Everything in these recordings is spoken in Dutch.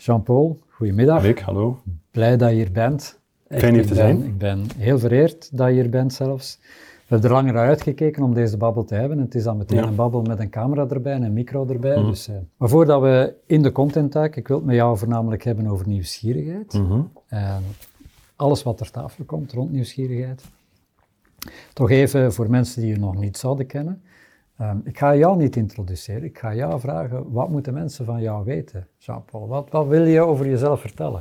Jean-Paul, goedemiddag. Rick, hallo. Blij dat je hier bent. Fijn hier te zijn. Ik ben heel vereerd dat je hier bent zelfs. We hebben er langer naar uitgekeken om deze babbel te hebben. Het is dan meteen een babbel met een camera erbij en een micro erbij. Dus, maar voordat we in de content duiken, ik wil het met jou voornamelijk hebben over nieuwsgierigheid. Alles wat ter tafel komt rond nieuwsgierigheid. Toch even voor mensen die je nog niet zouden kennen. Ik ga jou niet introduceren, ik ga jou vragen, wat moeten mensen van jou weten, Jean-Paul? Wat wil je over jezelf vertellen?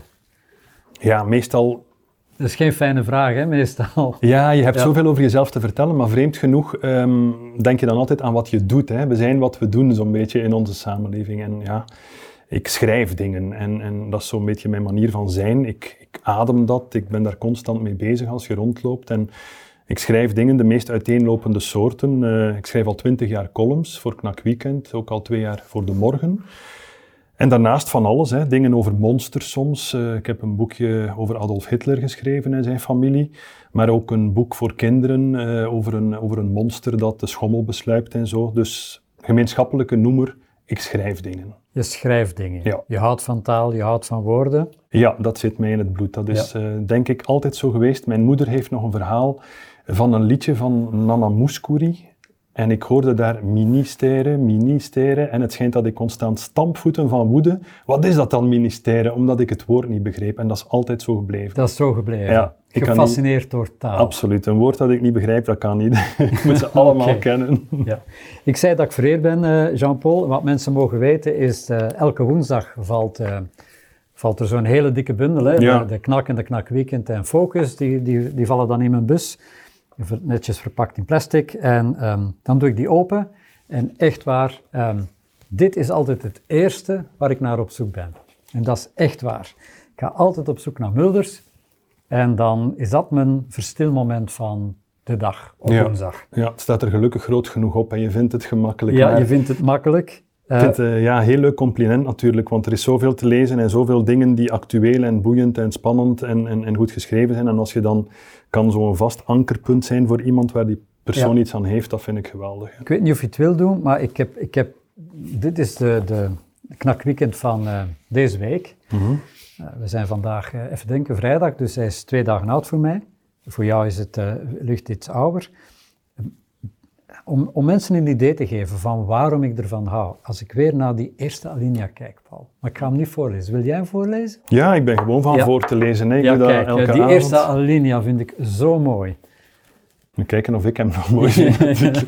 Ja, meestal... Dat is geen fijne vraag, hè, meestal. Ja, je hebt zoveel over jezelf te vertellen, maar vreemd genoeg denk je dan altijd aan wat je doet. Hè. We zijn wat we doen, zo'n beetje in onze samenleving. En ja, ik schrijf dingen en dat is zo'n beetje mijn manier van zijn. Ik adem dat, ik ben daar constant mee bezig als je rondloopt. En ik schrijf dingen, de meest uiteenlopende soorten. Ik schrijf al 20 jaar columns voor Knak Weekend, ook al 2 jaar voor De Morgen. En daarnaast van alles, hè, dingen over monsters soms. Ik heb een boekje over Adolf Hitler geschreven en zijn familie. Maar ook een boek voor kinderen over een monster dat de schommel besluipt en zo. Dus gemeenschappelijke noemer, ik schrijf dingen. Je schrijft dingen. Ja. Je houdt van taal, je houdt van woorden. Ja, dat zit mij in het bloed. Dat is denk ik altijd zo geweest. Mijn moeder heeft nog een verhaal van een liedje van Nana Mouskouri. En ik hoorde daar ministère, en het schijnt dat ik constant stampvoeten van woede. Wat is dat dan, ministère? Omdat ik het woord niet begreep. En dat is altijd zo gebleven. Dat is zo gebleven. Ja, gefascineerd door taal. Absoluut. Een woord dat ik niet begrijp, dat kan niet. Ik moet ze allemaal kennen. Ja. Ik zei dat ik vereerd ben, Jean-Paul. Wat mensen mogen weten is, elke woensdag valt er zo'n hele dikke bundel. Hè? Ja. De Knak en de Knak Weekend en Focus, die vallen dan in mijn bus. Netjes verpakt in plastic en dan doe ik die open en echt waar, dit is altijd het eerste waar ik naar op zoek ben. En dat is echt waar. Ik ga altijd op zoek naar Mulders en dan is dat mijn verstilmoment van de dag op woensdag. Ja, het staat er gelukkig groot genoeg op en je vindt het gemakkelijk. Ja, je vindt het makkelijk. Ik vind het een heel leuk compliment natuurlijk, want er is zoveel te lezen en zoveel dingen die actueel en boeiend en spannend en goed geschreven zijn. En als je dan kan zo'n vast ankerpunt zijn voor iemand waar die persoon iets aan heeft, dat vind ik geweldig. Ja. Ik weet niet of je het wil doen, maar dit is de Knak Weekend van deze week. We zijn vandaag, even denken, vrijdag, dus hij is 2 dagen oud voor mij. Voor jou is het lucht iets ouder. Om mensen een idee te geven van waarom ik ervan hou. Als ik weer naar die eerste alinea kijk, Paul. Maar ik ga hem niet voorlezen. Wil jij hem voorlezen? Ja, ik ben gewoon van voor te lezen. Hè. Ik doe dat kijk, elke die avond. eerste alinea vind ik zo mooi. We kijken of ik hem nog mooi vind.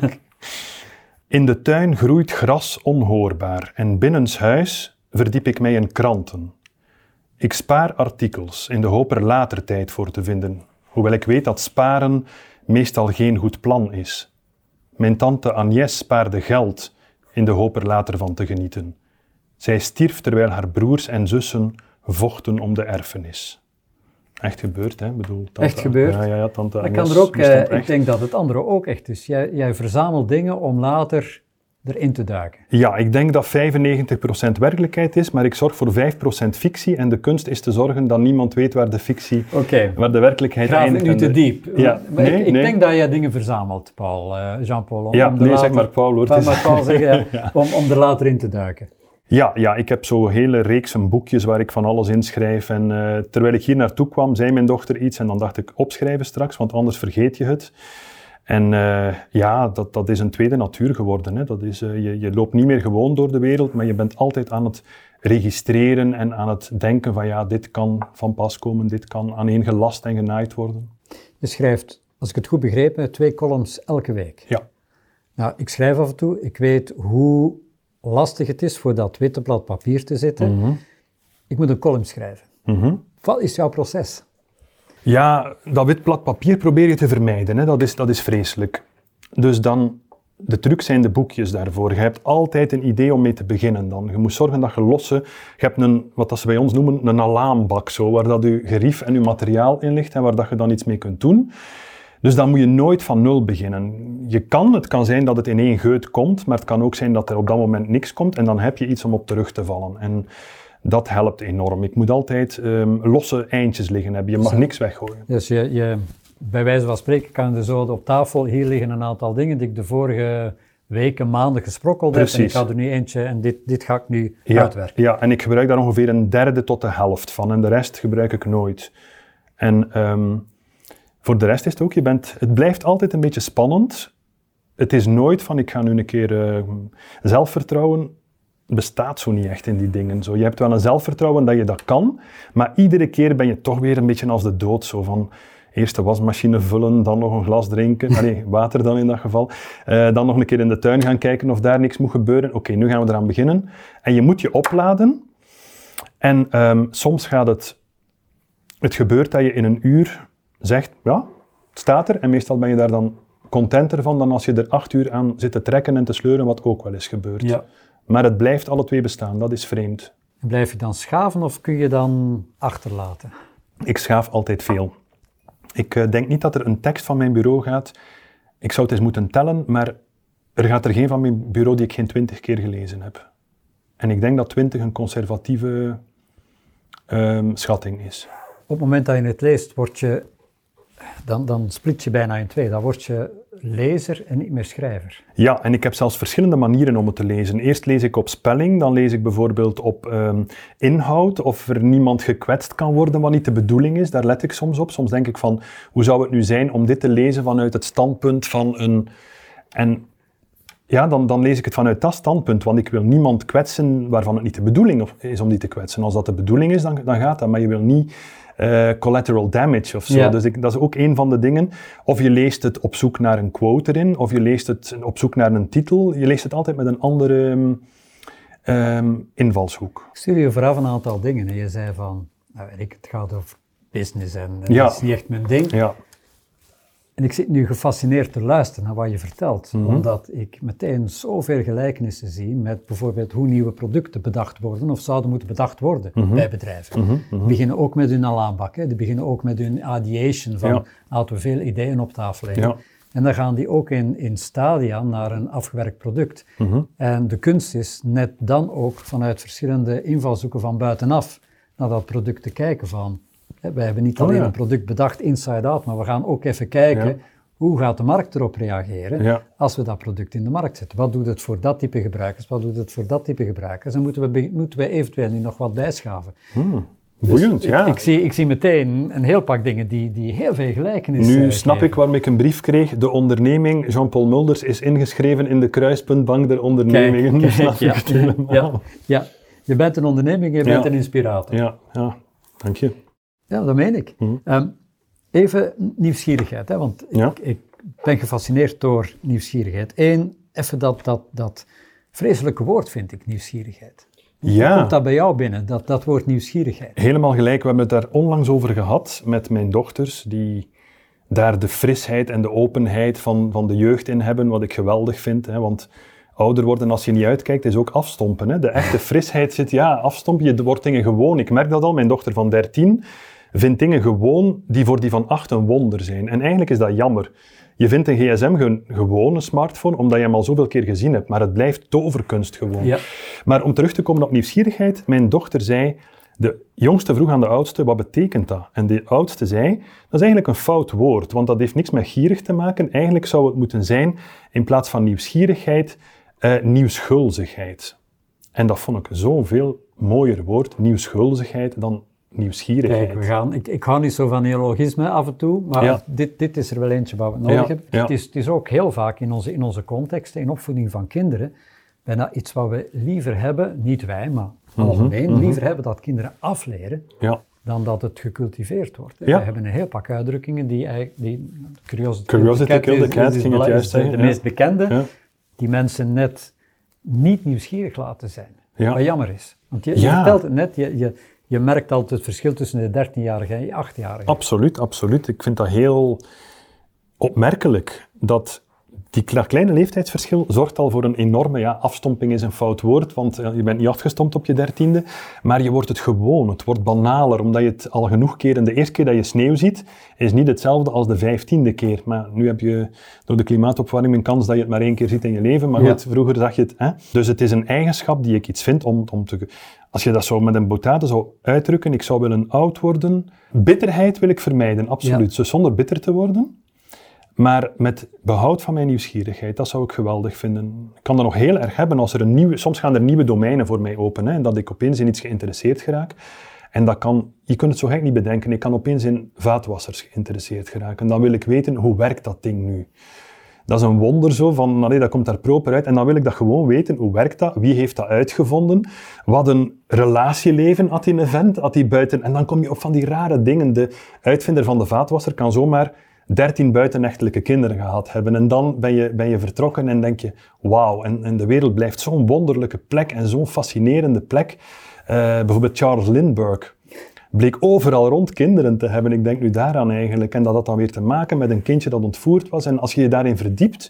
In de tuin groeit gras onhoorbaar en binnenshuis verdiep ik mij in kranten. Ik spaar artikels in de hoop er later tijd voor te vinden, hoewel ik weet dat sparen meestal geen goed plan is. Mijn tante Agnès spaarde geld in de hoop er later van te genieten. Zij stierf terwijl haar broers en zussen vochten om de erfenis. Echt gebeurd, hè? Bedoel, tante, echt gebeurd? Ja, tante Agnès. Dat kan er ook, ik denk dat het andere ook echt is. Jij verzamelt dingen om later erin te duiken. Ja, ik denk dat 95% werkelijkheid is, maar ik zorg voor 5% fictie. En de kunst is te zorgen dat niemand weet waar de fictie, waar de werkelijkheid eindigt. Graaf ik nu te diep? Ja, ik denk dat jij dingen verzamelt, Paul, Jean-Paul. Zeg maar Paul, hoor. Maar Paul zeggen, om er later in te duiken. Ja, ik heb zo'n hele reeks boekjes waar ik van alles inschrijf. En terwijl ik hier naartoe kwam, zei mijn dochter iets en dan dacht ik opschrijven straks, want anders vergeet je het. En dat is een tweede natuur geworden. Hè. Dat is, je loopt niet meer gewoon door de wereld, maar je bent altijd aan het registreren en aan het denken van dit kan van pas komen, dit kan aaneengelast en genaaid worden. Je schrijft, als ik het goed begrepen heb, 2 columns elke week. Ja. Nou, ik schrijf af en toe, ik weet hoe lastig het is voor dat witte blad papier te zitten. Ik moet een column schrijven. Wat is jouw proces? Ja, dat wit blad papier probeer je te vermijden. Hè. Dat is vreselijk. Dus dan, de truc zijn de boekjes daarvoor. Je hebt altijd een idee om mee te beginnen dan. Je moet zorgen dat je hebt wat ze bij ons noemen, een alarmbak, zo, waar dat je gerief en je materiaal in ligt en waar dat je dan iets mee kunt doen. Dus dan moet je nooit van nul beginnen. Het kan zijn dat het in 1 geut komt, maar het kan ook zijn dat er op dat moment niks komt en dan heb je iets om op terug te vallen. En dat helpt enorm. Ik moet altijd losse eindjes liggen hebben. Je mag niks weggooien. Dus je bij wijze van spreken kan er zo op tafel, hier liggen een aantal dingen die ik de vorige weken, maanden gesprokkeld hebt. En ik ga er nu eentje en dit ga ik nu uitwerken. Ja, en ik gebruik daar ongeveer 1/3 tot de helft van. En de rest gebruik ik nooit. En voor de rest is het ook, het blijft altijd een beetje spannend. Het is nooit van, ik ga nu een keer zelfvertrouwen. Bestaat zo niet echt in die dingen. Zo, je hebt wel een zelfvertrouwen dat je dat kan, maar iedere keer ben je toch weer een beetje als de dood. Zo van, eerst de wasmachine vullen, dan nog een glas drinken, water dan in dat geval. Dan nog een keer in de tuin gaan kijken of daar niks moet gebeuren. Oké, nu gaan we eraan beginnen. En je moet je opladen. En soms gaat het gebeurt dat je in een uur zegt, ja, het staat er. En meestal ben je daar dan contenter van dan als je er 8 uur aan zit te trekken en te sleuren, wat ook wel eens gebeurt. Ja. Maar het blijft alle twee bestaan, dat is vreemd. En blijf je dan schaven of kun je dan achterlaten? Ik schaaf altijd veel. Ik denk niet dat er een tekst van mijn bureau gaat. Ik zou het eens moeten tellen, maar er gaat er geen van mijn bureau die ik geen 20 keer gelezen heb. En ik denk dat 20 een conservatieve schatting is. Op het moment dat je het leest, dan split je bijna in twee. Dan word je lezer en niet meer schrijver. Ja, en ik heb zelfs verschillende manieren om het te lezen. Eerst lees ik op spelling, dan lees ik bijvoorbeeld op inhoud, of er niemand gekwetst kan worden wat niet de bedoeling is. Daar let ik soms op. Soms denk ik van, hoe zou het nu zijn om dit te lezen vanuit het standpunt van een... En ja, dan lees ik het vanuit dat standpunt, want ik wil niemand kwetsen waarvan het niet de bedoeling is om die te kwetsen. Als dat de bedoeling is, dan gaat dat, maar je wil niet... collateral damage of zo. Ja. Dus dat is ook een van de dingen. Of je leest het op zoek naar een quote erin, of je leest het op zoek naar een titel. Je leest het altijd met een andere invalshoek. Ik stuurde je vooraf een aantal dingen en je zei van, het gaat over business en dat is niet echt mijn ding. Ja. En ik zit nu gefascineerd te luisteren naar wat je vertelt, omdat ik meteen zoveel gelijkenissen zie met bijvoorbeeld hoe nieuwe producten bedacht worden of zouden moeten bedacht worden bij bedrijven. Die beginnen ook met hun alarmbak, die beginnen ook met hun ideation van laten we veel ideeën op tafel leggen. Ja. En dan gaan die ook in stadia naar een afgewerkt product. En de kunst is net dan ook vanuit verschillende invalshoeken van buitenaf naar dat product te kijken van... Wij hebben niet alleen een product bedacht inside-out, maar we gaan ook even kijken hoe gaat de markt erop reageren als we dat product in de markt zetten. Wat doet het voor dat type gebruikers, wat doet het voor dat type gebruikers en moeten we eventueel nu nog wat bijschaven. Boeiend, dus ik zie meteen een heel pak dingen die heel veel gelijkenissen Nu snap ik waarom ik een brief kreeg. De onderneming Jean-Paul Mulders is ingeschreven in de kruispuntbank der ondernemingen. Kijk, snap ik het helemaal. Ja, je bent een onderneming, je bent een inspirator. Ja, dank je. Ja, dat meen ik. Even nieuwsgierigheid, hè, want ik ben gefascineerd door nieuwsgierigheid. Even dat vreselijke woord vind ik, nieuwsgierigheid. Hoe komt dat bij jou binnen, dat woord nieuwsgierigheid? Helemaal gelijk, we hebben het daar onlangs over gehad met mijn dochters, die daar de frisheid en de openheid van de jeugd in hebben, wat ik geweldig vind, hè, want... Ouder worden als je niet uitkijkt is ook afstompen. Hè? De echte frisheid zit, afstompen, je wordt dingen gewoon. Ik merk dat al, mijn dochter van 13 vindt dingen gewoon die voor die van 8 een wonder zijn. En eigenlijk is dat jammer. Je vindt een gsm gewoon, een smartphone, omdat je hem al zoveel keer gezien hebt. Maar het blijft toverkunst gewoon. Ja. Maar om terug te komen op nieuwsgierigheid, mijn dochter zei... De jongste vroeg aan de oudste, wat betekent dat? En de oudste zei, dat is eigenlijk een fout woord, want dat heeft niks met gierig te maken. Eigenlijk zou het moeten zijn, in plaats van nieuwsgierigheid... nieuwsgulzigheid. En dat vond ik zo'n veel mooier woord, nieuwsgulzigheid, dan nieuwsgierigheid. Kijk, ik hou niet zo van neologisme af en toe, maar dit is er wel eentje wat we nodig hebben. Ja. Het is ook heel vaak in onze context, in opvoeding van kinderen, bijna iets wat we liever hebben, niet wij, maar algemeen, liever hebben dat kinderen afleren, dan dat het gecultiveerd wordt. We hebben een heel pak uitdrukkingen die curiosity kill the cat, ging het juist zeggen. De meest bekende. Die mensen net niet nieuwsgierig laten zijn. Wat jammer is. Want je vertelt het net, je merkt altijd het verschil tussen de 13-jarige en je 8-jarige. Absoluut. Ik vind dat heel opmerkelijk. Dat kleine leeftijdsverschil zorgt al voor een enorme... afstomping is een fout woord, want je bent niet afgestompt op je 13e. Maar je wordt het gewoon, het wordt banaler, omdat je het al genoeg keren... De eerste keer dat je sneeuw ziet, is niet hetzelfde als de 15e keer. Maar nu heb je door de klimaatopwarming een kans dat je het maar 1 keer ziet in je leven. Maar goed, vroeger zag je het... Hè? Dus het is een eigenschap die ik iets vind om te... Als je dat zo met een boutade zou uitdrukken, ik zou willen oud worden. Bitterheid wil ik vermijden, absoluut. Dus zonder bitter te worden... Maar met behoud van mijn nieuwsgierigheid, dat zou ik geweldig vinden. Ik kan dat nog heel erg hebben als soms gaan er nieuwe domeinen voor mij open, hè, en dat ik opeens in iets geïnteresseerd geraak. En dat kan, je kunt het zo gek niet bedenken, ik kan opeens in vaatwassers geïnteresseerd geraken. En dan wil ik weten, hoe werkt dat ding nu? Dat is een wonder zo, van, dat komt daar proper uit. En dan wil ik dat gewoon weten, hoe werkt dat? Wie heeft dat uitgevonden? Wat een relatieleven had die vent, had die buiten... En dan kom je op van die rare dingen. De uitvinder van de vaatwasser kan zomaar 13 buitenechtelijke kinderen gehad hebben. En dan ben je vertrokken en denk je, wauw. En de wereld blijft zo'n wonderlijke plek en zo'n fascinerende plek. Bijvoorbeeld Charles Lindbergh bleek overal rond kinderen te hebben. Ik denk nu daaraan eigenlijk. En dat had dan weer te maken met een kindje dat ontvoerd was. En als je je daarin verdiept,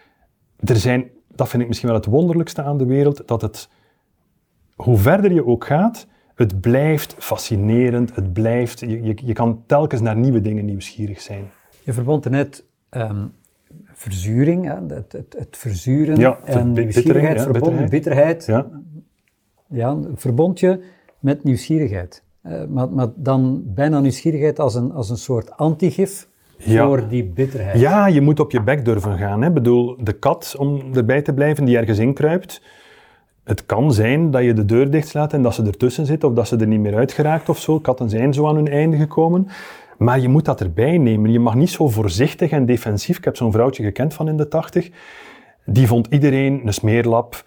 dat vind ik misschien wel het wonderlijkste aan de wereld, dat hoe verder je ook gaat, het blijft fascinerend, het blijft, je kan telkens naar nieuwe dingen nieuwsgierig zijn. Je verbond er net verzuring, het verzuren en nieuwsgierigheid, bitterheid. Ja, verbond je met nieuwsgierigheid. Maar dan bijna nieuwsgierigheid als een soort antigif voor die bitterheid. Ja, je moet op je bek durven gaan. Hè. Ik bedoel, de kat, om erbij te blijven, die ergens inkruipt. Het kan zijn dat je de deur dichtslaat en dat ze ertussen zit of dat ze er niet meer uitgeraakt of zo. Katten zijn zo aan hun einde gekomen. Maar je moet dat erbij nemen. Je mag niet zo voorzichtig en defensief. Ik heb zo'n vrouwtje gekend van in de 80. Die vond iedereen een smeerlap,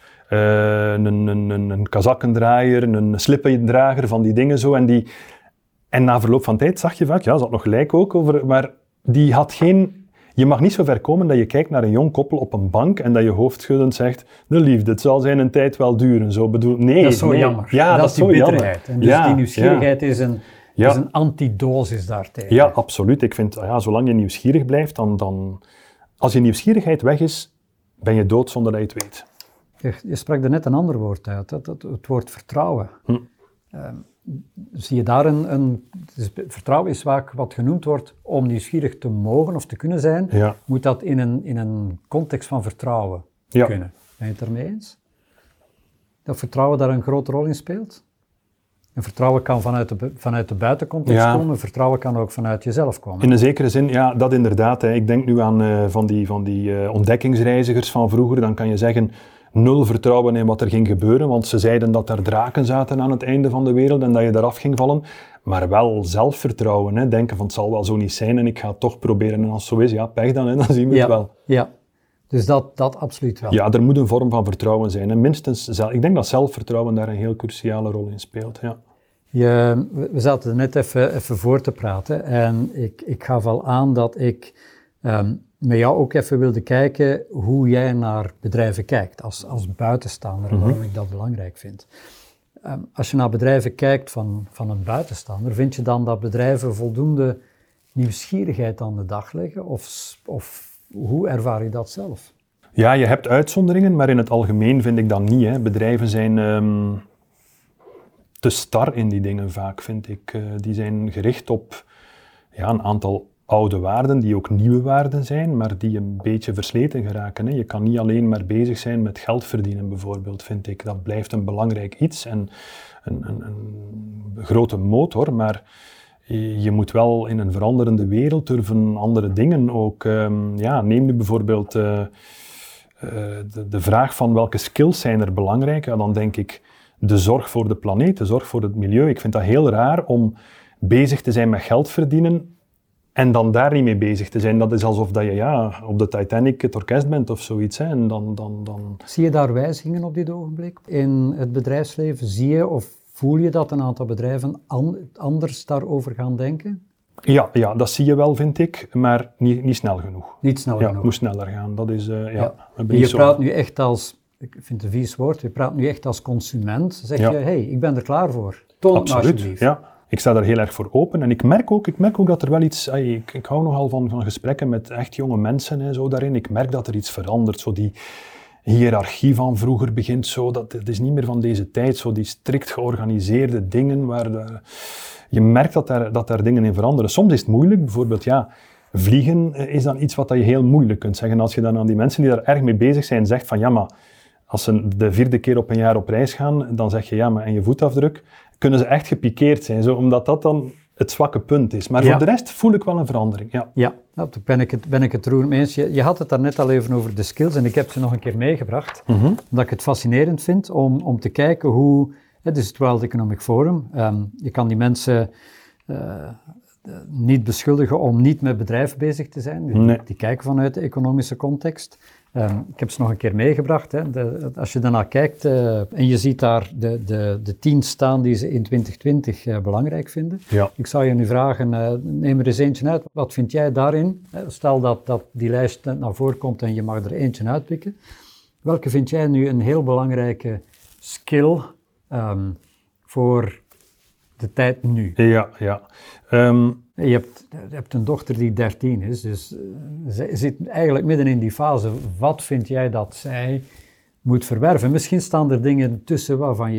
een kazakkendraaier, een slippendrager, van die dingen zo. En na verloop van tijd zag je vaak, ja, ze had nog gelijk ook over, maar die had geen... Je mag niet zo ver komen dat je kijkt naar een jong koppel op een bank en dat je hoofdschuddend zegt, de liefde, het zal zijn een tijd wel duren. Zo bedoel, nee, dat is zo jammer. Ja, dat is die bitterheid. En dus die nieuwsgierigheid is een antidosis daartegen. Ja, absoluut. Ik vind, zolang je nieuwsgierig blijft, dan... Als je nieuwsgierigheid weg is, ben je dood zonder dat je het weet. Je sprak er net een ander woord uit, het woord vertrouwen. Zie je daar vertrouwen is vaak wat genoemd wordt om nieuwsgierig te mogen of te kunnen zijn, moet dat in een context van vertrouwen kunnen. Ben je het ermee eens? Dat vertrouwen daar een grote rol in speelt? En vertrouwen kan vanuit de buitencontext komen, vertrouwen kan ook vanuit jezelf komen. In een zekere zin, ja, dat inderdaad. Hè. Ik denk nu aan van die ontdekkingsreizigers van vroeger, dan kan je zeggen, 0 vertrouwen in wat er ging gebeuren, want ze zeiden dat er draken zaten aan het einde van de wereld en dat je eraf ging vallen. Maar wel zelfvertrouwen, hè. Denken van het zal wel zo niet zijn en ik ga het toch proberen. En als het zo is, ja, pech dan, hè. Dan zien we het wel. Ja, dus dat absoluut wel. Ja, er moet een vorm van vertrouwen zijn. Hè. Minstens, ik denk dat zelfvertrouwen daar een heel cruciale rol in speelt. Ja. We zaten er net even voor te praten en ik gaf al aan dat ik met jou ook even wilde kijken hoe jij naar bedrijven kijkt als buitenstaander en waarom ik dat belangrijk vind. Als je naar bedrijven kijkt van een buitenstaander, vind je dan dat bedrijven voldoende nieuwsgierigheid aan de dag leggen of hoe ervaar je dat zelf? Ja, je hebt uitzonderingen, maar in het algemeen vind ik dat niet. Hè. Bedrijven zijn te star in die dingen vaak, vind ik. Die zijn gericht op een aantal oude waarden, die ook nieuwe waarden zijn, maar die een beetje versleten geraken. Hè. Je kan niet alleen maar bezig zijn met geld verdienen, bijvoorbeeld, vind ik. Dat blijft een belangrijk iets en een grote motor, maar je moet wel in een veranderende wereld durven andere dingen ook. Neem nu bijvoorbeeld de vraag van welke skills zijn er belangrijk. Ja, dan denk ik de zorg voor de planeet, de zorg voor het milieu. Ik vind dat heel raar om bezig te zijn met geld verdienen en dan daar niet mee bezig te zijn. Dat is alsof dat je op de Titanic het orkest bent of zoiets. Hè. En dan... Zie je daar wijzigingen op dit ogenblik in het bedrijfsleven? Zie je of voel je dat een aantal bedrijven anders daarover gaan denken? Ja, dat zie je wel, vind ik, maar niet snel genoeg. Niet snel genoeg? Het moet sneller gaan. Dat is, Je praat nu echt als, ik vind het een vies woord, je praat nu echt als consument. Zeg je, hey, ik ben er klaar voor. Toon het alsjeblieft. Ja. Ik sta daar heel erg voor open en ik merk ook dat er wel iets... Ik hou nogal van gesprekken met echt jonge mensen en zo daarin. Ik merk dat er iets verandert. Zo die hiërarchie van vroeger begint zo. Het is niet meer van deze tijd. Zo die strikt georganiseerde dingen waar... Je merkt dat daar dingen in veranderen. Soms is het moeilijk. Bijvoorbeeld, vliegen is dan iets wat je heel moeilijk kunt zeggen. Als je dan aan die mensen die daar erg mee bezig zijn zegt van maar als ze de 4e keer op een jaar op reis gaan, dan zeg je maar en je voetafdruk, kunnen ze echt gepikeerd zijn. Zo, omdat dat dan het zwakke punt is. Maar voor de rest voel ik wel een verandering. Ja, daar ben ik het roerend mee eens. Je had het daar net al even over de skills en ik heb ze nog een keer meegebracht. Omdat ik het fascinerend vind om te kijken hoe... Het is het World Economic Forum. Je kan die mensen niet beschuldigen om niet met bedrijven bezig te zijn. Die kijken vanuit de economische context. Ik heb ze nog een keer meegebracht. Hè. Als je daarnaar kijkt en je ziet daar de 10 staan die ze in 2020 belangrijk vinden. Ja. Ik zou je nu vragen, neem er eens eentje uit. Wat vind jij daarin? Stel dat die lijst naar voren komt en je mag er eentje uitpikken. Welke vind jij nu een heel belangrijke skill voor de tijd nu? Ja. Je hebt een dochter die 13 is, dus zij zit eigenlijk midden in die fase. Wat vind jij dat zij moet verwerven? Misschien staan er dingen tussen waarvan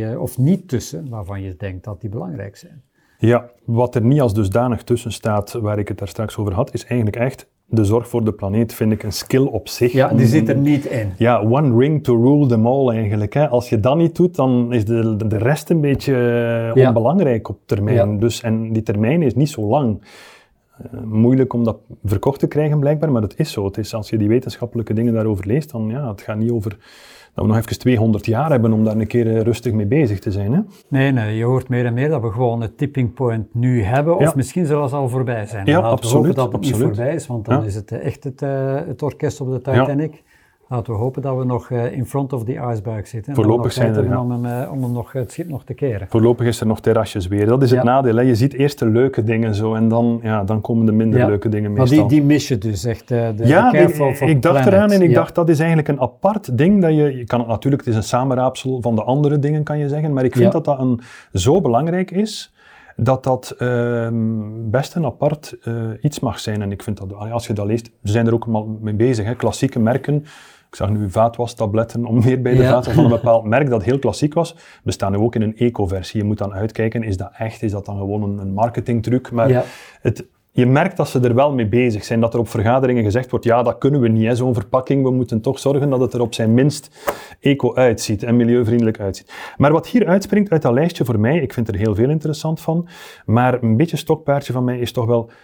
je denkt dat die belangrijk zijn. Ja, wat er niet als dusdanig tussen staat, waar ik het daar straks over had, is eigenlijk echt de zorg voor de planeet, vind ik een skill op zich. Ja, die zit er niet in. Ja, one ring to rule them all eigenlijk. Hè. Als je dat niet doet, dan is de rest een beetje onbelangrijk op termijn. Ja. Dus, en die termijn is niet zo lang. Moeilijk om dat verkocht te krijgen blijkbaar, maar het is zo. Het is, als je die wetenschappelijke dingen daarover leest, dan het gaat niet over dat we nog even 200 jaar hebben om daar een keer rustig mee bezig te zijn. Hè? Nee, je hoort meer en meer dat we gewoon het tipping point nu hebben, of misschien zelfs al voorbij zijn. Ja, laten we hopen dat het absoluut. niet voorbij is, want dan is het echt het orkest op de Titanic. Ja. Laten we hopen dat we nog in front of the iceberg zitten. Voorlopig zijn er, om het schip nog te keren. Voorlopig is er nog terrasjes weer. Dat is het nadeel. Hè. Je ziet eerst de leuke dingen zo en dan komen de minder leuke dingen meestal. Maar die mis je dus echt. Ik dacht eraan en ik dacht dat is eigenlijk een apart ding. Dat je kan het natuurlijk, het is een samenraapsel van de andere dingen kan je zeggen, maar ik vind dat zo belangrijk is, dat best een apart iets mag zijn. En ik vind dat, als je dat leest, we zijn er ook al mee bezig, hè. Klassieke merken. Ik zag nu vaatwastabletten om meer bij de vaatwas van een bepaald merk dat heel klassiek was, bestaan nu ook in een eco-versie. Je moet dan uitkijken, is dat echt, is dat dan gewoon een marketingtruc? Maar je merkt dat ze er wel mee bezig zijn, dat er op vergaderingen gezegd wordt, dat kunnen we niet, zo'n verpakking, we moeten toch zorgen dat het er op zijn minst eco uitziet en milieuvriendelijk uitziet. Maar wat hier uitspringt uit dat lijstje voor mij, ik vind er heel veel interessant van, maar een beetje stokpaardje van mij is toch wel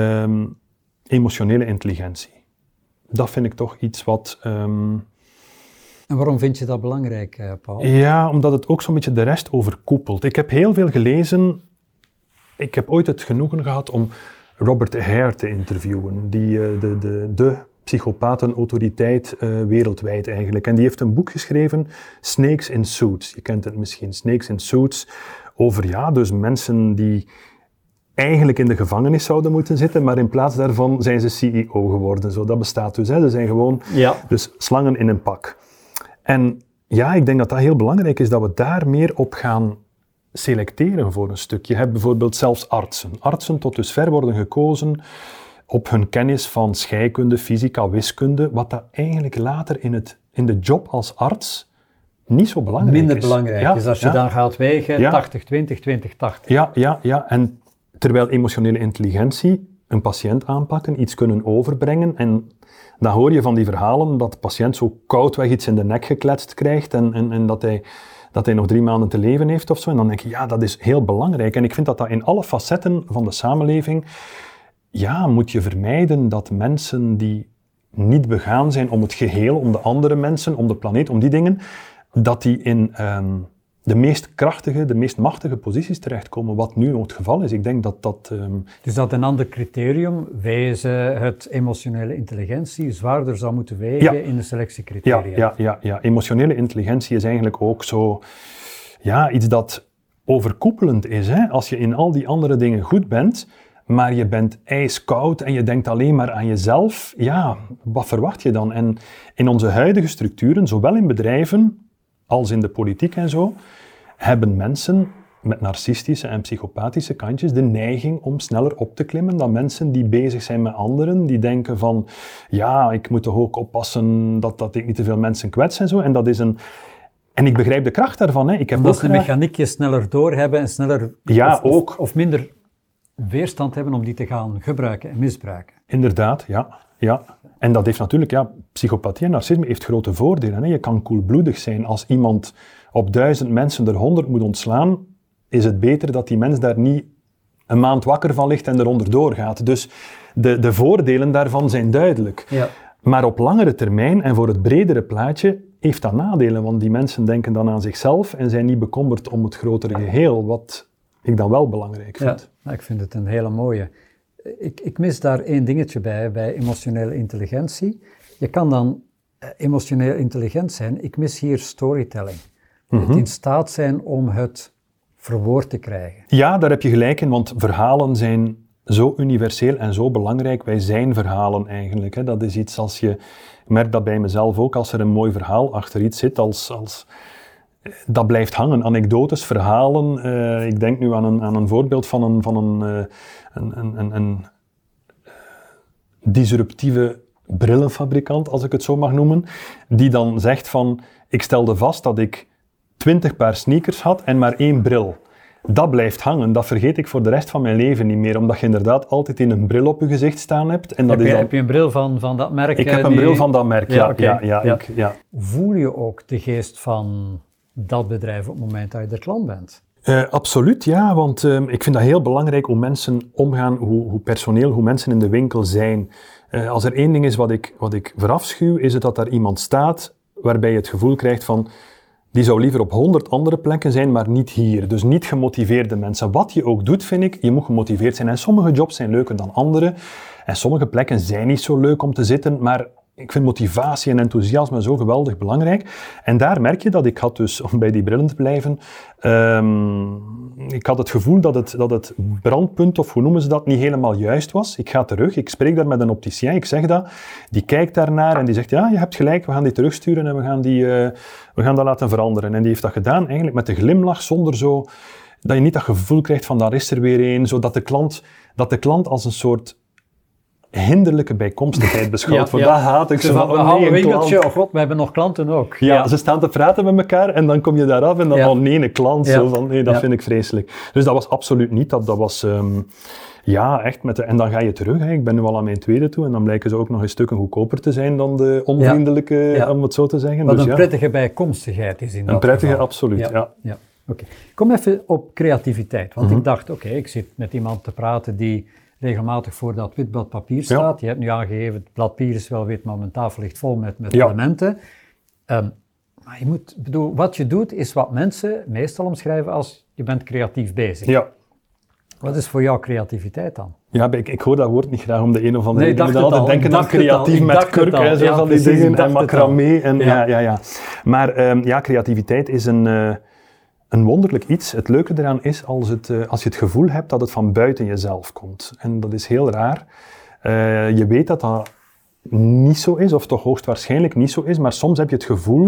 emotionele intelligentie. Dat vind ik toch iets wat... En waarom vind je dat belangrijk, Paul? Ja, omdat het ook zo'n beetje de rest overkoepelt. Ik heb heel veel gelezen. Ik heb ooit het genoegen gehad om Robert Hare te interviewen, die de psychopatenautoriteit wereldwijd eigenlijk. En die heeft een boek geschreven, Snakes in Suits. Je kent het misschien, Snakes in Suits, over dus mensen die eigenlijk in de gevangenis zouden moeten zitten, maar in plaats daarvan zijn ze CEO geworden. Zo, dat bestaat dus. Hè. Ze zijn gewoon dus slangen in een pak. En ik denk dat dat heel belangrijk is, dat we daar meer op gaan selecteren voor een stuk. Je hebt bijvoorbeeld zelfs artsen. Artsen tot dusver worden gekozen op hun kennis van scheikunde, fysica, wiskunde, wat dat eigenlijk later in de job als arts niet zo belangrijk minder belangrijk is. Als je dan gaat wegen, 80-20, 20-80. Ja. En terwijl emotionele intelligentie, een patiënt aanpakken, iets kunnen overbrengen. En dan hoor je van die verhalen dat de patiënt zo koudweg iets in de nek gekletst krijgt en dat hij nog 3 maanden te leven heeft of zo. En dan denk je, dat is heel belangrijk. En ik vind dat in alle facetten van de samenleving, moet je vermijden dat mensen die niet begaan zijn om het geheel, om de andere mensen, om de planeet, om die dingen, dat die in de meest krachtige, de meest machtige posities terechtkomen, wat nu het geval is. Ik denk dat... Dus dat een ander criterium, wezen het emotionele intelligentie, zwaarder zou moeten wegen in de selectiecriteria. Ja. Emotionele intelligentie is eigenlijk ook zo... iets dat overkoepelend is. Hè? Als je in al die andere dingen goed bent, maar je bent ijskoud en je denkt alleen maar aan jezelf, wat verwacht je dan? En in onze huidige structuren, zowel in bedrijven als in de politiek en zo, hebben mensen met narcistische en psychopathische kantjes de neiging om sneller op te klimmen dan mensen die bezig zijn met anderen, die denken van, ik moet toch ook oppassen dat ik niet te veel mensen kwets en zo. En dat is en ik begrijp de kracht daarvan. Hè. Ik heb omdat ze de mechaniekje sneller doorhebben en sneller of minder weerstand hebben om die te gaan gebruiken en misbruiken. Inderdaad, ja. En dat heeft natuurlijk, psychopathie en narcisme heeft grote voordelen. Hè. Je kan koelbloedig zijn. Als iemand op 1000 mensen er 100 moet ontslaan, is het beter dat die mens daar niet een maand wakker van ligt en eronder doorgaat. Dus de voordelen daarvan zijn duidelijk. Ja. Maar op langere termijn en voor het bredere plaatje heeft dat nadelen, want die mensen denken dan aan zichzelf en zijn niet bekommerd om het grotere geheel, wat ik dan wel belangrijk vind. Ja, ik vind het een hele mooie. Ik mis daar één dingetje bij emotionele intelligentie. Je kan dan emotioneel intelligent zijn, ik mis hier storytelling. Het in staat zijn om het verwoord te krijgen. Ja, daar heb je gelijk in, want verhalen zijn zo universeel en zo belangrijk. Wij zijn verhalen eigenlijk. Hè. Dat is iets als je... Ik merk dat bij mezelf ook, als er een mooi verhaal achter iets zit, dat blijft hangen. Anekdotes, verhalen. Ik denk nu aan een voorbeeld van een disruptieve brillenfabrikant, als ik het zo mag noemen, die dan zegt van, ik stelde vast dat ik 20 paar sneakers had en maar 1 bril. Dat blijft hangen, dat vergeet ik voor de rest van mijn leven niet meer, omdat je inderdaad altijd een bril op je gezicht staan hebt. En dat heb je een bril van dat merk? Ik heb een bril van dat merk, ja. Voel je ook de geest van dat bedrijf op het moment dat je de klant bent? Absoluut, ja, want ik vind dat heel belangrijk hoe mensen omgaan, hoe personeel, hoe mensen in de winkel zijn. Als er één ding is wat ik verafschuw, is het dat daar iemand staat waarbij je het gevoel krijgt van, die zou liever op 100 andere plekken zijn, maar niet hier. Dus niet gemotiveerde mensen. Wat je ook doet, vind ik, je moet gemotiveerd zijn. En sommige jobs zijn leuker dan andere. En sommige plekken zijn niet zo leuk om te zitten, maar ik vind motivatie en enthousiasme zo geweldig belangrijk. En daar merk je dat ik had dus, om bij die brillen te blijven, ik had het gevoel dat het brandpunt, of hoe noemen ze dat, niet helemaal juist was. Ik ga terug, ik spreek daar met een opticien, ik zeg dat. Die kijkt daarnaar en die zegt, ja, je hebt gelijk, we gaan die terugsturen en we gaan dat laten veranderen. En die heeft dat gedaan eigenlijk met een glimlach, zonder zo, dat je niet dat gevoel krijgt van, daar is er weer een, zodat de klant als een soort hinderlijke bijkomstigheid beschouwd. Voor dat haat ik zo van, we houden een winkeltje, oh god, we hebben nog klanten ook. Ja, ze staan te praten met elkaar en dan kom je daar af en dan al nee, een klant. Zo van, nee, dat vind ik vreselijk. Dus dat was absoluut niet, dat was... echt en dan ga je terug. Hè. Ik ben nu al aan mijn tweede toe en dan blijken ze ook nog een stukken goedkoper te zijn dan de onvriendelijke, om het zo te zeggen. Wat dus, een prettige bijkomstigheid is in dat een prettige, geval. absoluut, ja. Oké. Kom even op creativiteit, want ik dacht, ik zit met iemand te praten die regelmatig voor dat wit blad papier staat. Je hebt nu aangegeven, het blad papier is wel wit, maar mijn tafel ligt vol met elementen. Maar wat je doet, is wat mensen meestal omschrijven als je bent creatief bezig. Ja. Wat is voor jou creativiteit dan? Ja, ik hoor dat woord niet graag om de een of andere reden. Ik moet altijd denken aan creatief met kurk en zo van die dingen en macramé. En, Maar creativiteit is een wonderlijk iets. Het leuke eraan is als je het gevoel hebt dat het van buiten jezelf komt. En dat is heel raar. Je weet dat dat niet zo is, of toch hoogstwaarschijnlijk niet zo is, maar soms heb je het gevoel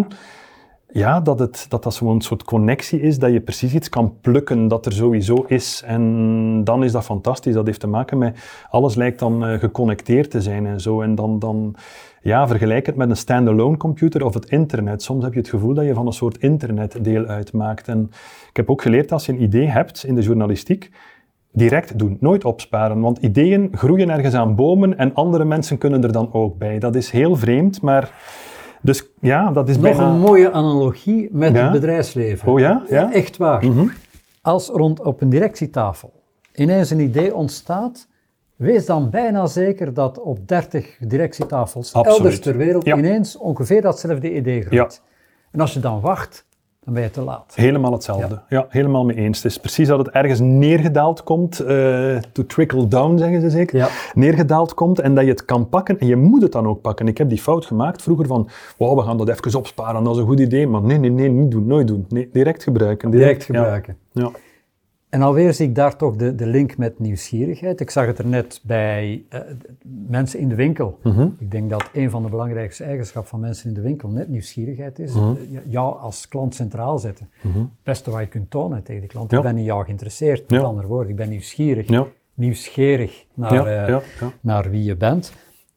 dat zo'n soort connectie is, dat je precies iets kan plukken dat er sowieso is. En dan is dat fantastisch. Dat heeft te maken met, alles lijkt dan geconnecteerd te zijn en zo. En dan vergelijk het met een stand-alone computer of het internet. Soms heb je het gevoel dat je van een soort internetdeel uitmaakt. En ik heb ook geleerd, als je een idee hebt in de journalistiek, direct doen, nooit opsparen. Want ideeën groeien ergens aan bomen en andere mensen kunnen er dan ook bij. Dat is heel vreemd, maar... Dus ja, dat is nog een mooie analogie met het bedrijfsleven. Oh ja? Ja? Echt waar. Als op een directietafel ineens een idee ontstaat, wees dan bijna zeker dat op 30 directietafels elders ter wereld ineens ongeveer datzelfde idee groeit. Ja. En als je dan wacht, dan ben je te laat. Helemaal hetzelfde. Ja, helemaal mee eens. Het is precies dat het ergens neergedaald komt, to trickle down zeggen ze zeker, neergedaald komt en dat je het kan pakken en je moet het dan ook pakken. Ik heb die fout gemaakt vroeger van, we gaan dat even opsparen, dat is een goed idee, maar nee, niet doen, nooit doen. Nee, direct gebruiken. Direct gebruiken. Ja. En alweer zie ik daar toch de link met nieuwsgierigheid. Ik zag het er net bij mensen in de winkel. Ik denk dat een van de belangrijkste eigenschappen van mensen in de winkel net nieuwsgierigheid is. Jou als klant centraal zetten. Het beste wat je kunt tonen tegen de klant. Ik ben in jou geïnteresseerd, met andere woorden. Ik ben nieuwsgierig. Nieuwsgierig naar wie je bent.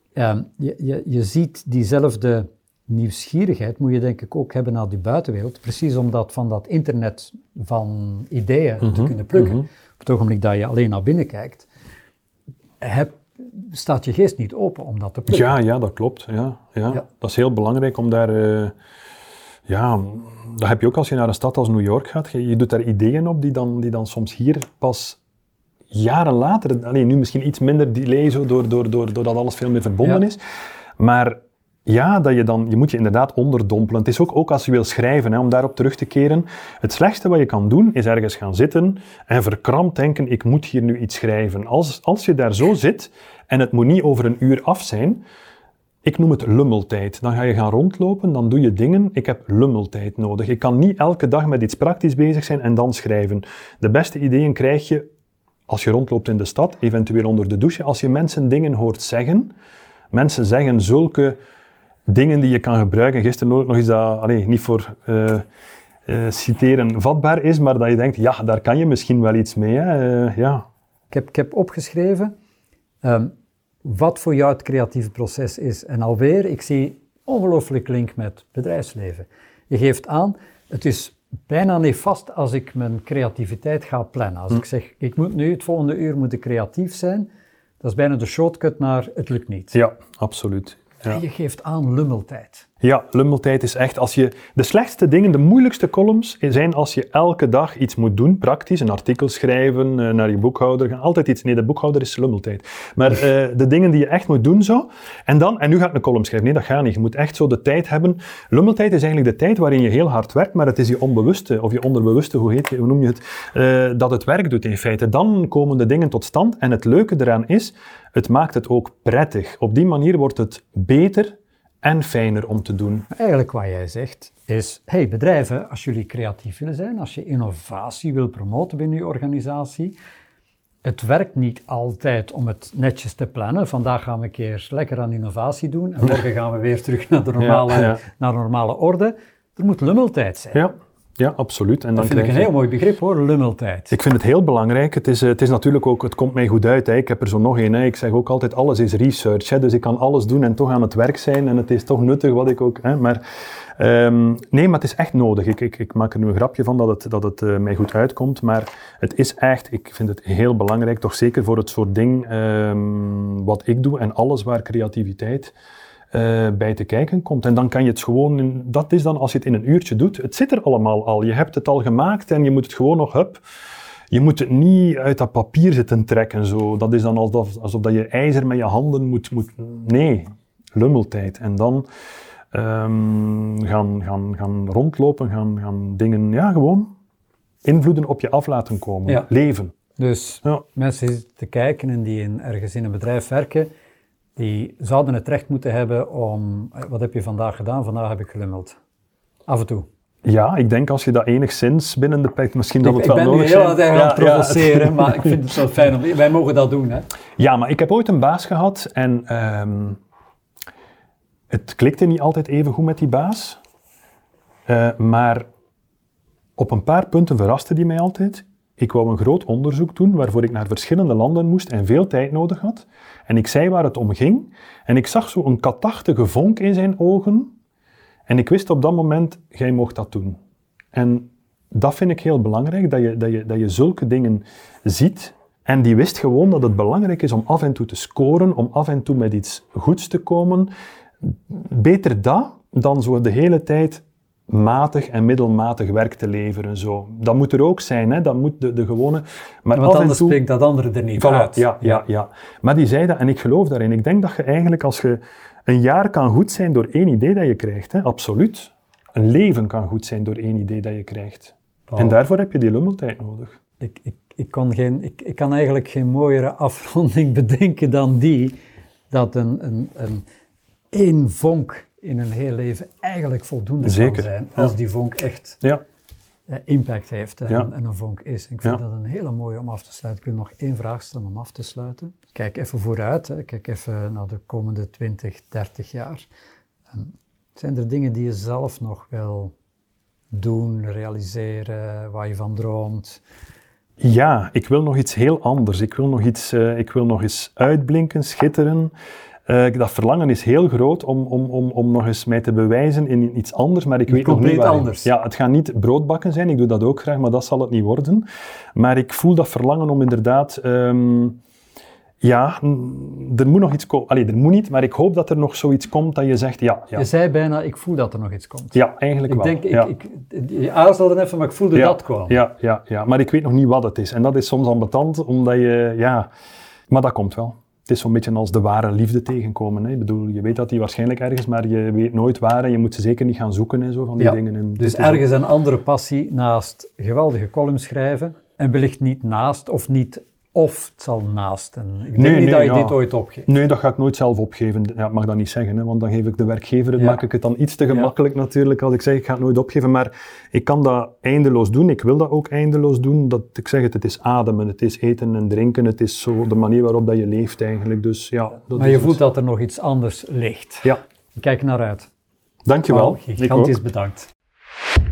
Je ziet diezelfde nieuwsgierigheid moet je denk ik ook hebben naar die buitenwereld, precies omdat van dat internet van ideeën te kunnen plukken. Op het ogenblik dat je alleen naar binnen kijkt, staat je geest niet open om dat te plukken. Ja, dat klopt. Ja. Dat is heel belangrijk om daar... dat heb je ook als je naar een stad als New York gaat. Je doet daar ideeën op die dan soms hier pas jaren later, nu misschien iets minder delay, zo, doordat alles veel meer verbonden is, maar ja, je moet je inderdaad onderdompelen. Het is ook als je wil schrijven, om daarop terug te keren, het slechtste wat je kan doen, is ergens gaan zitten en verkrampt denken, ik moet hier nu iets schrijven. Als je daar zo zit, en het moet niet over een uur af zijn, ik noem het lummeltijd. Dan ga je gaan rondlopen, dan doe je dingen. Ik heb lummeltijd nodig. Ik kan niet elke dag met iets praktisch bezig zijn en dan schrijven. De beste ideeën krijg je als je rondloopt in de stad, eventueel onder de douche. Als je mensen dingen hoort zeggen. Mensen zeggen zulke dingen die je kan gebruiken. Gisteren ook nog iets dat niet voor citeren vatbaar is, maar dat je denkt, ja, daar kan je misschien wel iets mee. Ja. Ik heb opgeschreven wat voor jou het creatieve proces is. En alweer, ik zie ongelooflijk link met bedrijfsleven. Je geeft aan, het is bijna nefast als ik mijn creativiteit ga plannen. Als ik zeg, ik moet nu het volgende uur moeten creatief zijn, dat is bijna de shortcut naar het lukt niet. Ja, absoluut. Ja. En je geeft aan lummeltijd. Ja, lummeltijd is echt de slechtste dingen, de moeilijkste columns zijn als je elke dag iets moet doen, praktisch, een artikel schrijven, naar je boekhouder gaan, altijd iets. Nee, de boekhouder is lummeltijd. Maar de dingen die je echt moet doen zo, en nu ga ik een column schrijven. Nee, dat gaat niet. Je moet echt zo de tijd hebben. Lummeltijd is eigenlijk de tijd waarin je heel hard werkt, maar het is je onbewuste, of je onderbewuste, hoe noem je het, dat het werk doet in feite. Dan komen de dingen tot stand en het leuke eraan is, het maakt het ook prettig. Op die manier wordt het beter en fijner om te doen. Eigenlijk wat jij zegt is, bedrijven, als jullie creatief willen zijn, als je innovatie wil promoten binnen je organisatie, het werkt niet altijd om het netjes te plannen. Vandaag gaan we een keer lekker aan innovatie doen en morgen gaan we weer terug naar de normale orde. Er moet lummeltijd zijn. Ja, absoluut. En dan dat vind ik een heel mooi begrip hoor, lummeltijd. Ik vind het heel belangrijk. Het is natuurlijk ook, het komt mij goed uit. Hè. Ik heb er zo nog een. Hè. Ik zeg ook altijd, alles is research. Hè. Dus ik kan alles doen en toch aan het werk zijn. En het is toch nuttig wat ik ook... Hè. Maar het is echt nodig. Ik maak er nu een grapje van dat het mij goed uitkomt. Maar het is echt, ik vind het heel belangrijk, toch zeker voor het soort ding wat ik doe. En alles waar creativiteit bij te kijken komt. En dan kan je het gewoon, dat is dan als je het in een uurtje doet, het zit er allemaal al. Je hebt het al gemaakt en je moet het gewoon nog, je moet het niet uit dat papier zitten trekken. Zo. Dat is dan alsof dat je ijzer met je handen moet nee, lummeltijd. En dan gaan rondlopen, gaan dingen, gewoon invloeden op je af laten komen. Leven. Dus mensen die zitten kijken en die ergens in een bedrijf werken, die zouden het recht moeten hebben om... Wat heb je vandaag gedaan? Vandaag heb ik gelummeld. Af en toe. Ja, ik denk als je dat enigszins binnen de tijd... Misschien dat het wel nodig is. Ik ben nu heel aan het provoceren, maar ik vind het wel fijn. Wij mogen dat doen, hè? Ja, maar ik heb ooit een baas gehad en het klikte niet altijd even goed met die baas. Maar op een paar punten verraste die mij altijd. Ik wou een groot onderzoek doen waarvoor ik naar verschillende landen moest en veel tijd nodig had. En ik zei waar het om ging. En ik zag zo een katachtige vonk in zijn ogen. En ik wist op dat moment, jij mocht dat doen. En dat vind ik heel belangrijk, dat je zulke dingen ziet. En die wist gewoon dat het belangrijk is om af en toe te scoren, om af en toe met iets goeds te komen. Beter dat dan zo de hele tijd matig en middelmatig werk te leveren. Zo. Dat moet er ook zijn, hè? Dat moet de gewone... Maar want anders springt dat andere er niet uit. Ja. Maar die zei dat en ik geloof daarin. Ik denk dat je eigenlijk, als je een jaar kan goed zijn door één idee dat je krijgt, hè? Absoluut. Een leven kan goed zijn door één idee dat je krijgt. En daarvoor heb je die lummeltijd nodig. Ik kan eigenlijk geen mooiere afronding bedenken dan die, dat één vonk in een heel leven eigenlijk voldoende kan zijn, als die vonk echt impact heeft en een vonk is. Ik vind dat een hele mooie om af te sluiten. Ik wil nog één vraag stellen om af te sluiten. Kijk even vooruit, hè. Kijk even naar de komende 20, 30 jaar. Zijn er dingen die je zelf nog wil doen, realiseren, waar je van droomt? Ja, ik wil nog iets heel anders. Ik wil nog eens uitblinken, schitteren. Dat verlangen is heel groot om nog eens mij te bewijzen in iets anders, maar ik weet nog niet waarin. Anders. Ja, het gaat niet broodbakken zijn, ik doe dat ook graag, maar dat zal het niet worden. Maar ik voel dat verlangen om inderdaad Ja, er moet nog iets komen. Allee, er moet niet, maar ik hoop dat er nog zoiets komt dat je zegt ja. Je zei bijna, ik voel dat er nog iets komt. Ja, eigenlijk wel. Je aarzelde even, maar ik voelde dat kwam. Ja, maar ik weet nog niet wat het is. En dat is soms ambetant, omdat maar dat komt wel. Het is zo'n beetje als de ware liefde tegenkomen. Hè. Ik bedoel, je weet dat die waarschijnlijk ergens, maar je weet nooit waar en je moet ze zeker niet gaan zoeken en zo van die dingen. En dus ergens een andere passie naast geweldige columns schrijven en wellicht niet naast of niet of het zal naast. En ik denk niet dat je dit ooit opgeeft. Nee, dat ga ik nooit zelf opgeven. Ja, ik mag dat niet zeggen, hè, want dan geef ik de werkgever het, maak ik het dan iets te gemakkelijk natuurlijk als ik zeg ik ga het nooit opgeven. Maar ik kan dat eindeloos doen, ik wil dat ook eindeloos doen. Dat ik zeg het is ademen, het is eten en drinken, het is zo de manier waarop dat je leeft eigenlijk. Dus, maar je voelt dat er nog iets anders ligt. Ja. Ik kijk naar uit. Dankjewel. Gigantisch bedankt.